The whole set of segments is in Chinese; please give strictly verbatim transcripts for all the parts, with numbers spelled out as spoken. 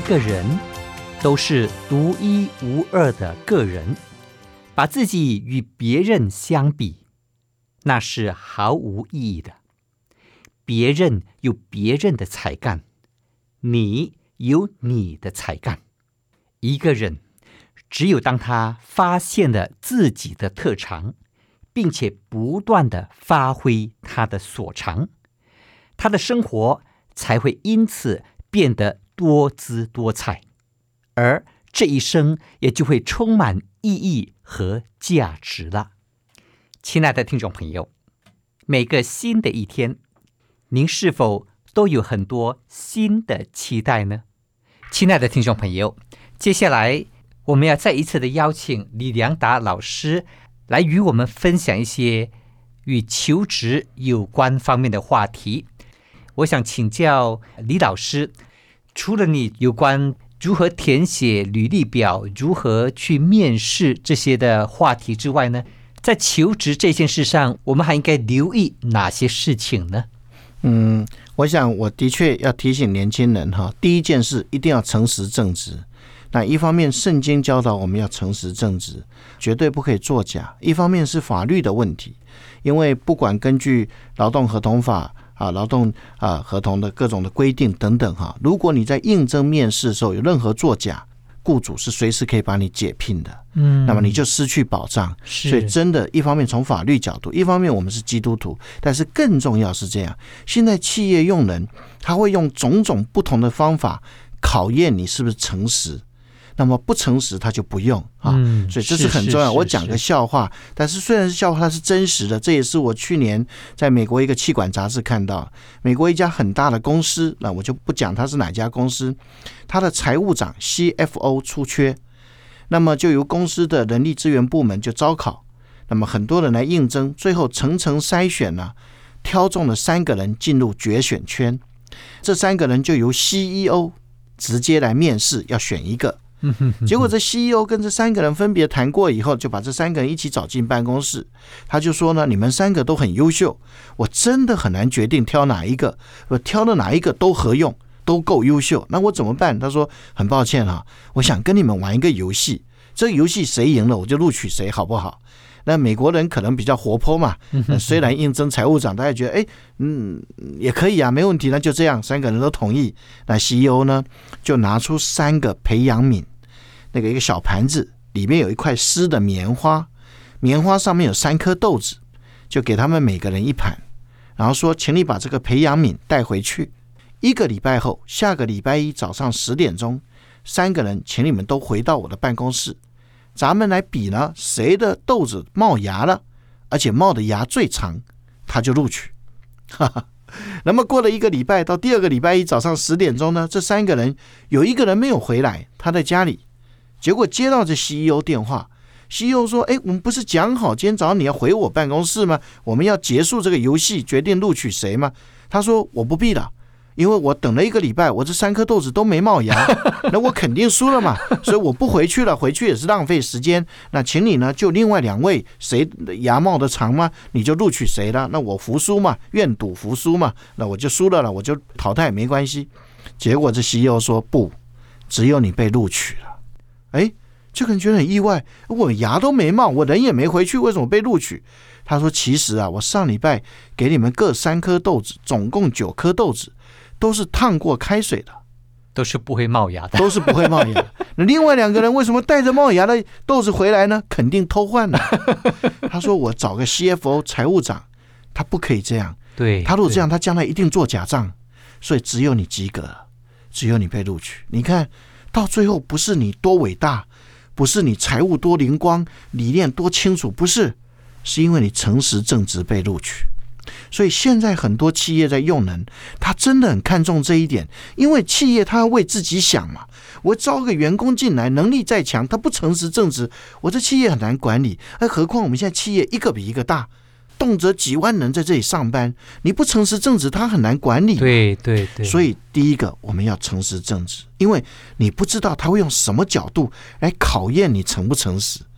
个人都是独一无二的个人，把自己与别人相比，那是毫无意义的。别人有别人的才干，你有你的才干。一个人只有当他发现了自己的特长，并且不断地发挥他的所长，他的生活才会因此变得多姿多彩，而这一生也就会充满意义和价值了。亲爱的听众朋友，每个新的一天，您是否都有很多新的期待呢？亲爱的听众朋友，接下来我们要再一次的邀请李良达老师来与我们分享一些与求职有关方面的话题。我想请教李老师，除了你有关如何填写履历表、如何去面试这些的话题之外呢，在求职这件事上，我们还应该留意哪些事情呢？ 嗯，我想我的确要提醒年轻人哈，第一件事一定要诚实正直。那一方面圣经教导我们要诚实正直，绝对不可以作假，一方面是法律的问题，因为不管根据劳动合同法啊、劳动啊合同的各种的规定等等哈，如果你在应征面试的时候有任何作假，雇主是随时可以把你解聘的，嗯，那么你就失去保障。所以真的，一方面从法律角度，一方面我们是基督徒，但是更重要是这样，现在企业用人他会用种种不同的方法考验你是不是诚实。那么不诚实他就不用啊、嗯，所以这是很重要。我讲个笑话，但是虽然是笑话，它是真实的。这也是我去年在美国一个企管杂志看到，美国一家很大的公司，那我就不讲它是哪家公司，它的财务长 C F O 出缺，那么就由公司的人力资源部门就招考，那么很多人来应征，最后层层筛选呢、啊，挑中了三个人进入决选圈，这三个人就由 C E O 直接来面试，要选一个。结果这 C E O 跟这三个人分别谈过以后，就把这三个人一起找进办公室，他就说呢，你们三个都很优秀，我真的很难决定挑哪一个，我挑的哪一个都合用，都够优秀，那我怎么办？他说很抱歉啊，我想跟你们玩一个游戏，这个游戏谁赢了我就录取谁，好不好？那美国人可能比较活泼嘛，虽然应征财务长，大家觉得哎，嗯，也可以啊，没问题，那就这样，三个人都同意。那 C E O 呢，就拿出三个培养皿，那个一个小盘子，里面有一块湿的棉花，棉花上面有三颗豆子，就给他们每个人一盘，然后说，请你把这个培养皿带回去。一个礼拜后，下个礼拜一早上十点钟，三个人，请你们都回到我的办公室。咱们来比呢，谁的豆子冒芽了，而且冒的芽最长，他就录取。哈哈。那么过了一个礼拜，到第二个礼拜一早上十点钟呢，这三个人有一个人没有回来，他在家里，结果接到这 C E O 电话 ，C E O 说：“哎，我们不是讲好今天早上你要回我办公室吗？我们要结束这个游戏，决定录取谁吗？”他说：“我不必了。”因为我等了一个礼拜，我这三颗豆子都没冒芽，那我肯定输了嘛，所以我不回去了，回去也是浪费时间。那请你呢，就另外两位谁芽冒的长吗？你就录取谁了？那我服输嘛，愿赌服输嘛，那我就输了了，我就淘汰没关系。结果这 C E O 说不，只有你被录取了。哎，这个人觉得很意外，我芽都没冒，我人也没回去，为什么被录取？他说其实啊，我上礼拜给你们各三颗豆子，总共九颗豆子。都是烫过开水的， 都是不会冒芽的， 都是不会冒芽的。那另外两个人为什么带着冒芽的豆子回来呢？肯定偷换了。他说：“我找个 C F O 财务长，他不可以这样。 对， 他如果这样，他将来一定做假账。所以只有你及格，只有你被录取。你看到最后，不是你多伟大，不是你财务多灵光，理念多清楚，不是，是因为你诚实正直被录取。”所以现在很多企业在用人，他真的很看重这一点，因为企业他要为自己想嘛。我招个员工进来，能力再强，他不诚实正直，我这企业很难管理。而何况我们现在企业一个比一个大，动辄几万人在这里上班，你不诚实正直，他很难管理。 对对对。 所以第一个我们要诚实正直，因为你不知道他会用什么角度来考验你诚不诚实。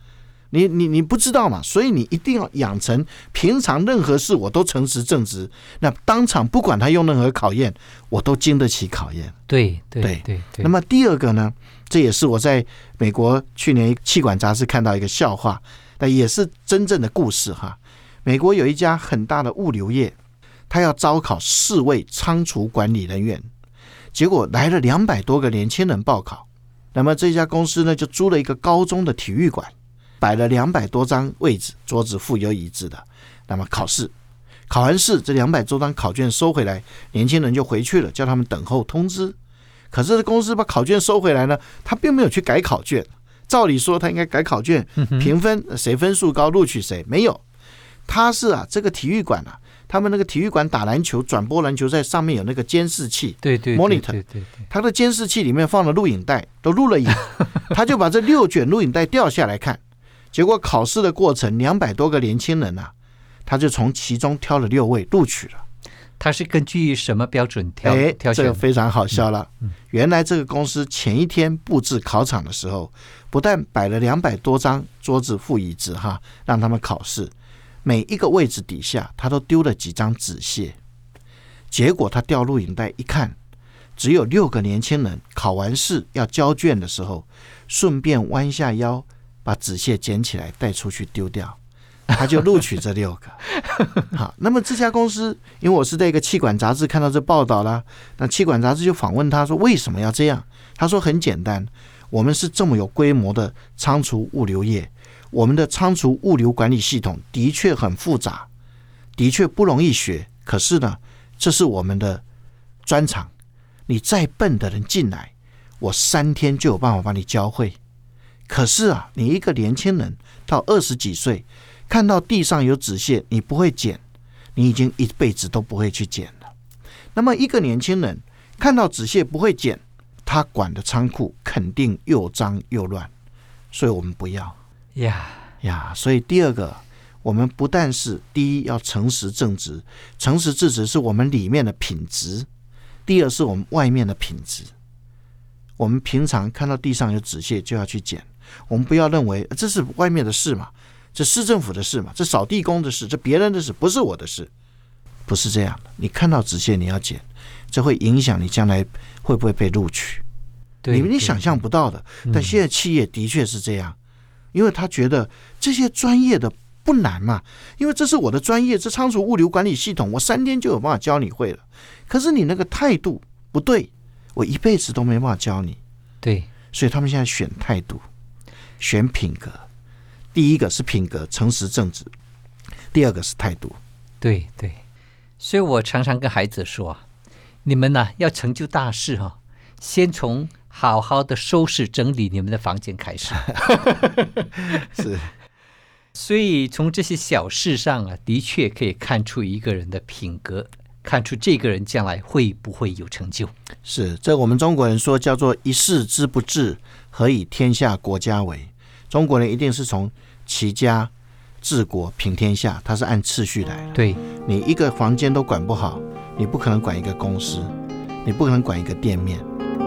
你你你不知道嘛，所以你一定要养成平常任何事我都诚实正直，那当场不管他用任何考验，我都经得起考验。 对对对 对, 对。 那么第二个呢，这也是我在美国去年气管杂志看到一个笑话，那也是真正的故事哈。美国有一家很大的物流业，他要招考四位仓储管理人员，结果来了两百多个年轻人报考。那么这家公司呢，就租了一个高中的体育馆，摆了两百多张位置，桌子附有椅子的。那么考试，考完试，这两百多张考卷收回来，年轻人就回去了，叫他们等候通知。可是公司把考卷收回来呢，他并没有去改考卷。照理说他应该改考卷，评分，谁分数高录取谁，没有。他是啊，这个体育馆啊，他们那个体育馆打篮球，转播篮球赛上面有那个监视器， 对对 monitor， 对对对， 他的监视器里面放了录影带，都录了影，他就把这六卷录影带调下来看。结果考试的过程，两百多个年轻人啊，他就从其中挑了六位录取了。 他是根据什么标准挑？ 哎， 挑选？ 这个非常好笑了。 嗯嗯、 原来这个公司前一天布置考场的时候，不但摆了两百多张桌子附椅子哈，让他们考试，每一个位置底下他都丢了几张纸屑。结果他调录影带一看，只有六个年轻人考完试要交卷的时候，顺便弯下腰把纸屑捡起来带出去丢掉。他就录取这六个。好，那么这家公司，因为我是在一个气管杂志看到这报道啦，那气管杂志就访问他说为什么要这样？他说很简单，我们是这么有规模的仓储物流业，我们的仓储物流管理系统的确很复杂，的确不容易学，可是呢，这是我们的专长。你再笨的人进来，我三天就有办法把你教会。可是啊，你一个年轻人到二十几岁，看到地上有纸屑，你不会捡，你已经一辈子都不会去捡了。那么一个年轻人看到纸屑不会捡，他管的仓库肯定又脏又乱，所以我们不要呀呀。所以第二个，我们不但是第一要诚实正直，诚实正直是我们里面的品质，第二是我们外面的品质。我们平常看到地上有纸屑就要去捡，我们不要认为这是外面的事嘛，这市政府的事嘛，这扫地工的事，这别人的事，不是我的事，不是这样的。你看到纸屑你要捡，这会影响你将来会不会被录取，你你想象不到的。但现在企业的确是这样，因为他觉得这些专业的不难嘛，因为这是我的专业，这仓储物流管理系统，我三天就有办法教你会了。可是你那个态度不对，我一辈子都没办法教你。 对， 所以他们现在选态度，选品格。第一个是品格，诚实正直；第二个是态度。 对对，所以我常常跟孩子说，你们呢、啊、要成就大事哈、哦，先从好好的收拾整理你们的房间开始。 是， 所以从这些小事上啊，的确可以看出一个人的品格，看出这个人将来会不会有成就。 是，这我们中国人说叫做一事之不治，何以天下国家为？中国人一定是从齐家、治国、平天下，他是按次序来的。 对， 你一个房间都管不好，你不可能管一个公司，你不可能管一个店面。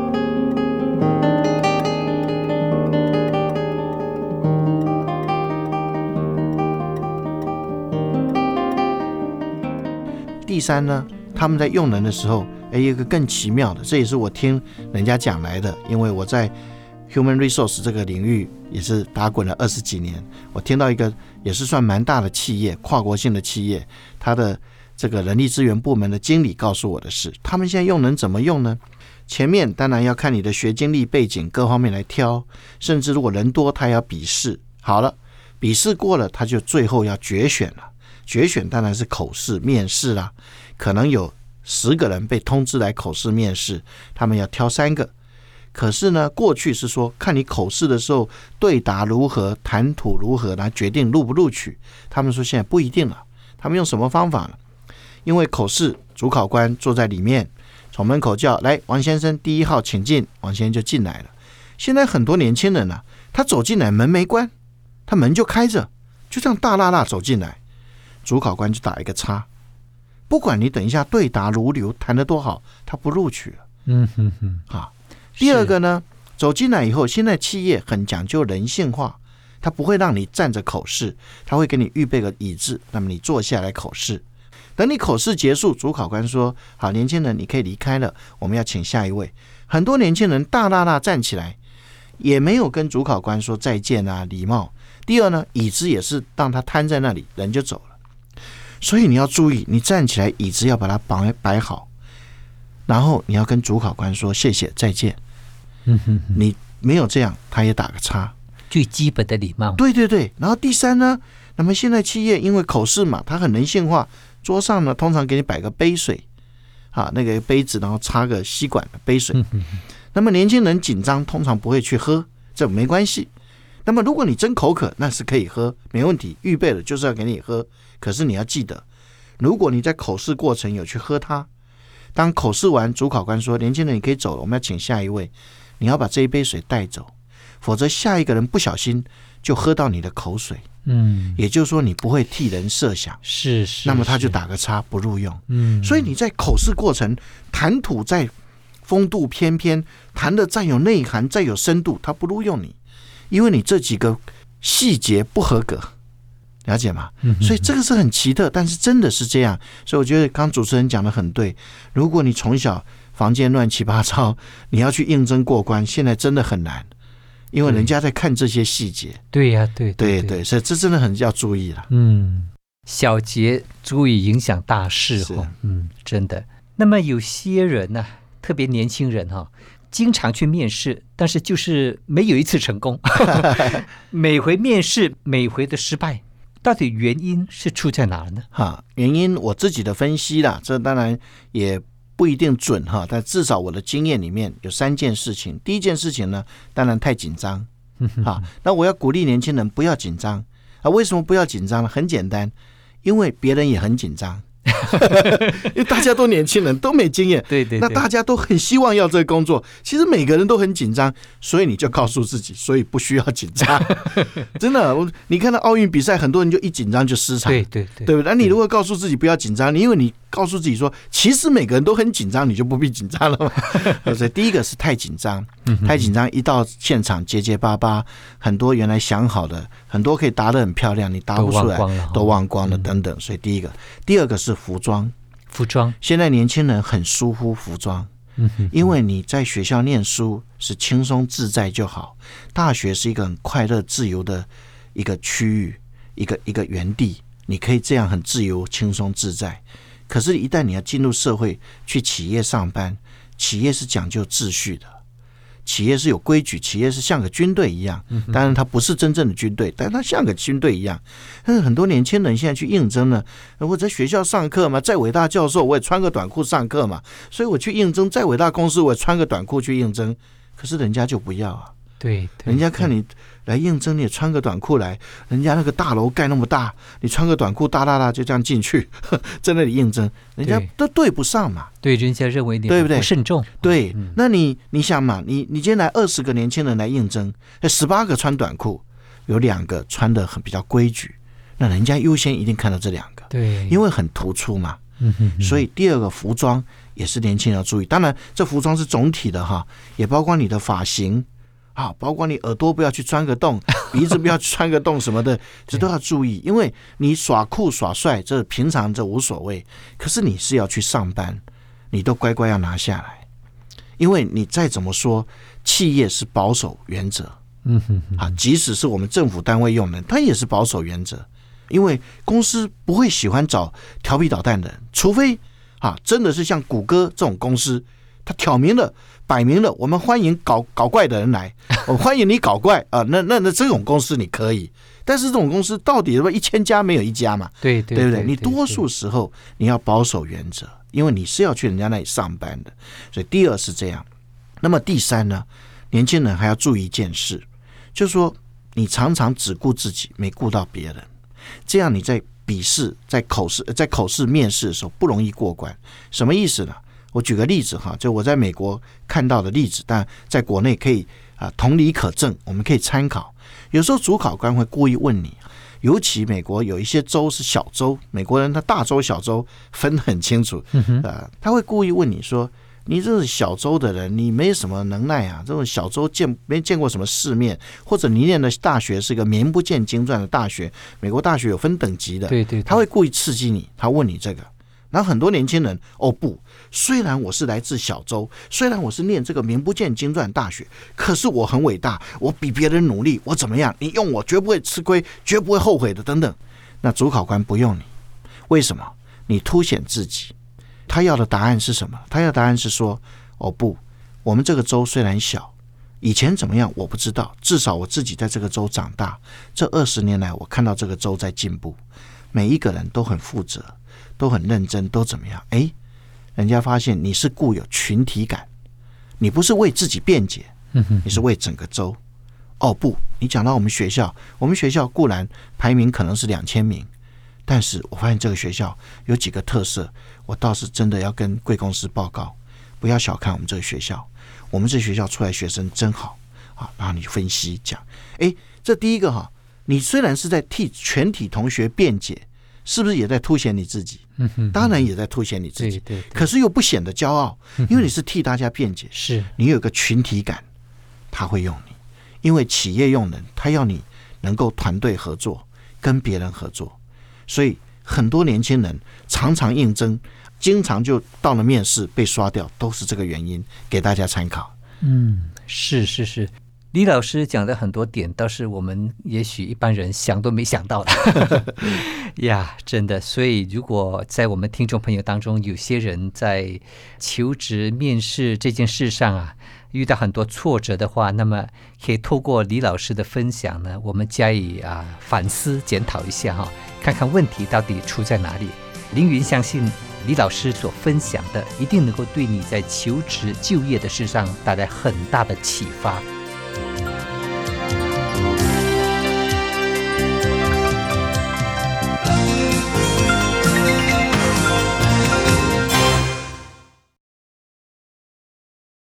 第三呢，他们在用人的时候，有一个更奇妙的，这也是我听人家讲来的，因为我在 human resource 这个领域也是打滚了二十几年，我听到一个也是算蛮大的企业，跨国性的企业，他的这个人力资源部门的经理告诉我的是，他们现在用人怎么用呢？前面当然要看你的学经历背景各方面来挑，甚至如果人多他要笔试，好了，笔试过了他就最后要决选了，决选当然是口试面试啦，可能有十个人被通知来口试面试，他们要挑三个。可是呢，过去是说看你口试的时候对答如何，谈吐如何来决定录不录取。他们说现在不一定了，他们用什么方法呢？因为口试主考官坐在里面，从门口叫来王先生第一号请进，王先生就进来了。现在很多年轻人啊，他走进来门没关，他门就开着，就这样大辣辣走进来，主考官就打一个叉，不管你等一下对答如流谈得多好，他不录取了。 嗯哼哼， 啊。第二个呢，走进来以后，现在企业很讲究人性化， 他不会让你站着口试，他会给你预备个椅子，那么你坐下来口试。等你口试结束，主考官说好，年轻人你可以离开了，我们要请下一位。很多年轻人大大大站起来，也没有跟主考官说再见啊，礼貌。第二呢，椅子也是让他瘫在那里，人就走了。所以你要注意，你站起来，椅子要把它摆摆好，然后你要跟主考官说谢谢再见。 嗯哼哼， 你没有这样，他也打个叉。 最基本的礼貌。 对对对。然后第三呢，那么现在企业因为口试嘛，它很人性化，桌上呢通常给你摆个杯水啊，那个杯子，然后插个吸管的杯水。 嗯哼哼， 那么年轻人紧张，通常不会去喝，这没关系。那么如果你真口渴，那是可以喝，没问题，预备了就是要给你喝。可是你要记得，如果你在口试过程有去喝它，当口试完，主考官说年轻人你可以走了，我们要请下一位，你要把这一杯水带走，否则下一个人不小心就喝到你的口水。 嗯， 也就是说你不会替人设想， 是是， 那么他就打个叉，不录用。 嗯， 所以你在口试过程谈吐再风度翩翩，谈的再有内涵再有深度，他不录用你，因为你这几个细节不合格，了解吗？所以这个是很奇特，但是真的是这样。所以我觉得刚主持人讲的很对，如果你从小房间乱七八糟，你要去应征过关，现在真的很难，因为人家在看这些细节。 对呀、啊，对对 对, 对，所以这真的很要注意了。 嗯，小节足以影响大事哦。嗯，真的。那么有些人呢、啊，特别年轻人哈、哦，经常去面试，但是就是没有一次成功，每回面试每回的失败。到底原因是出在哪呢？ 哈，原因我自己的分析啦，这当然也不一定准哈，但至少我的经验里面有三件事情。第一件事情呢，当然太紧张，好，那我要鼓励年轻人不要紧张啊。为什么不要紧张呢？很简单，因为别人也很紧张。因为大家都年轻人，都没经验， 对 对, 对， 那大家都很希望要这个工作，其实每个人都很紧张，所以你就告诉自己，所以不需要紧张。真的，你看到奥运比赛，很多人就一紧张就失常， 对对对， 对不对？那你如果告诉自己不要紧张，因为你告诉自己说，其实每个人都很紧张，你就不必紧张了嘛。所以第一个是太紧张，太紧张，一到现场结结巴巴，很多原来想好的，很多可以答得很漂亮，你答不出来，都忘光了，都忘光了等等。所以第一个，第二个是服装， 服装，现在年轻人很疏忽服装，因为你在学校念书是轻松自在就好，大学是一个很快乐自由的一个区域，一个一个园地，你可以这样很自由轻松自在。可是一旦你要进入社会，去企业上班，企业是讲究秩序的，企业是有规矩，企业是像个军队一样，当然它不是真正的军队，但它像个军队一样。但是很多年轻人现在去应征呢，我在学校上课嘛，再伟大教授我也穿个短裤上课嘛，所以我去应征，再伟大公司我也穿个短裤去应征，可是人家就不要啊。 对， 人家看你来应征，你也穿个短裤来，人家那个大楼盖那么大，你穿个短裤大大大就这样进去，在那里应征，人家都对不上嘛。 对，人家认为你对不对？ 不慎重。 对，嗯、那你你想嘛，你你今天来二十个年轻人来应征，十八个穿短裤，有两个穿的很比较规矩，那人家优先一定看到这两个， 对， 因为很突出嘛。 嗯哼哼， 所以第二个服装也是年轻人要注意，当然这服装是总体的哈，也包括你的发型。好，包括你耳朵不要去穿个洞，鼻子不要去穿个洞什么的，这都要注意。因为你耍酷耍帅，这平常这无所谓，可是你是要去上班，你都乖乖要拿下来。因为你再怎么说，企业是保守原则， 嗯哼哼， 啊，即使是我们政府单位用人，它也是保守原则。因为公司不会喜欢找调皮捣蛋的人，除非啊，真的是像谷歌这种公司。他挑明了摆明了，我们欢迎搞搞怪的人来，我欢迎你搞怪啊！那那那这种公司你可以，但是这种公司到底一千家没有一家嘛？ 对对， 对不对？你多数时候你要保守原则，因为你是要去人家那里上班的。所以第二是这样。那么第三呢？年轻人还要注意一件事，就是说你常常只顾自己，没顾到别人，这样你在笔试、在口试、在口试面试的时候不容易过关。什么意思呢？我举个例子哈，就我在美国看到的例子，但在国内可以啊同理可证，我们可以参考。有时候主考官会故意问你，尤其美国有一些州是小州，美国人他大州小州分得很清楚，呃，他会故意问你说， 你这是小州的人，你没什么能耐啊，这种小州见没见过什么世面，或者你念的大学是个名不见经传的大学，美国大学有分等级的， 对 对, 对， 他会故意刺激你，他问你这个。然后很多年轻人，哦不，虽然我是来自小州，虽然我是念这个名不见经传大学，可是我很伟大，我比别人努力，我怎么样？你用我绝不会吃亏，绝不会后悔的，等等。那主考官不用你，为什么？你凸显自己。他要的答案是什么？他要的答案是说，哦不，我们这个州虽然小，以前怎么样我不知道，至少我自己在这个州长大，这二十年来我看到这个州在进步，每一个人都很负责，都很认真，都怎么样？哎，人家发现你是固有群体感，你不是为自己辩解，你是为整个州。哦不，你讲到我们学校，我们学校固然排名可能是两千名，但是我发现这个学校有几个特色，我倒是真的要跟贵公司报告，不要小看我们这个学校，我们这学校出来学生真好啊。然后你分析讲，哎，这第一个哈，你虽然是在替全体同学辩解，是不是也在凸显你自己？当然也在凸显你自己， 对对对， 可是又不显得骄傲，因为你是替大家辩解， 是你有个群体感，他会用你，因为企业用人，他要你能够团队合作，跟别人合作，所以很多年轻人常常应征，经常就到了面试被刷掉，都是这个原因，给大家参考。 嗯，是是是，李老师讲的很多点倒是我们也许一般人想都没想到的呀，真的。所以如果在我们听众朋友当中有些人在求职面试这件事上啊遇到很多挫折的话，那么可以透过李老师的分享呢，我们加以啊反思检讨一下哈，看看问题到底出在哪里。凌云相信李老师所分享的一定能够对你在求职就业的事上带来很大的启发。